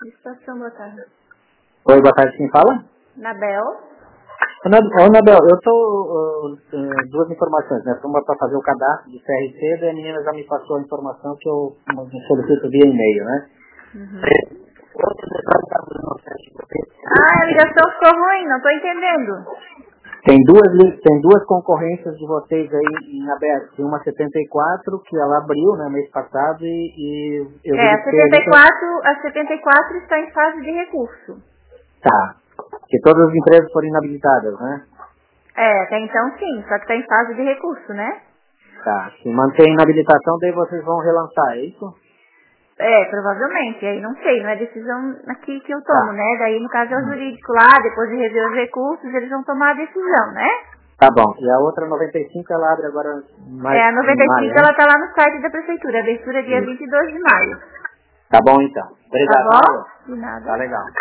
Estação, boa tarde. Oi, boa tarde, quem fala? Nabel. Ô, Nabel, eu tô... duas informações, né? Uma para fazer o cadastro do CRC, daí a menina já me passou a informação que eu solicito via e-mail, né? Uhum. Outro detalhe da A ligação ficou ruim, não tô entendendo. Tem duas concorrências de vocês aí em aberto. Tem uma 74, que ela abriu, né, mês passado, e eu A 74 está em fase de recurso. Tá. Que todas as empresas foram inabilitadas, né? Até então sim, só que está em fase de recurso, né? Tá. Se manter a inabilitação, daí vocês vão relançar, é isso? Provavelmente, aí não sei, não é decisão aqui que eu tomo, Tá. né? Daí no caso é o jurídico lá, depois de rever os recursos, eles vão tomar a decisão, né? Tá bom. E a outra 95, ela abre agora mais A em maio, 95 né? ela tá lá no site da prefeitura, abertura dia Isso. 22 de maio. Tá bom, então. Tá Obrigado, Nabel. bom? De nada. Tá legal.